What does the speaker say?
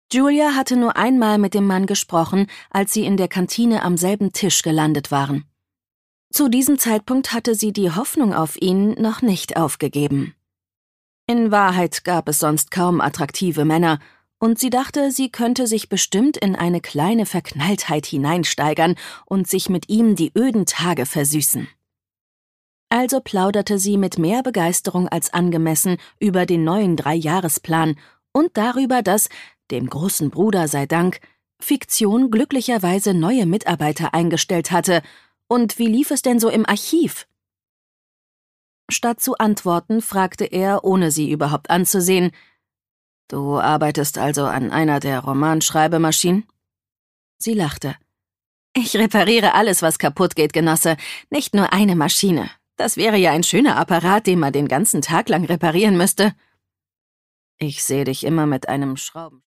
Julia hatte nur einmal mit dem Mann gesprochen, als sie in der Kantine am selben Tisch gelandet waren. Zu diesem Zeitpunkt hatte sie die Hoffnung auf ihn noch nicht aufgegeben. In Wahrheit gab es sonst kaum attraktive Männer, und sie dachte, sie könnte sich bestimmt in eine kleine Verknalltheit hineinsteigern und sich mit ihm die öden Tage versüßen. Also plauderte sie mit mehr Begeisterung als angemessen über den neuen 3-Jahresplan und darüber, dass, dem großen Bruder sei Dank, Fiktion glücklicherweise neue Mitarbeiter eingestellt hatte. Und wie lief es denn so im Archiv? Statt zu antworten, fragte er, ohne sie überhaupt anzusehen: »Du arbeitest also an einer der Romanschreibemaschinen?« Sie lachte. »Ich repariere alles, was kaputt geht, Genosse, nicht nur eine Maschine. Das wäre ja ein schöner Apparat, den man den ganzen Tag lang reparieren müsste.« »Ich sehe dich immer mit einem Schrauben...«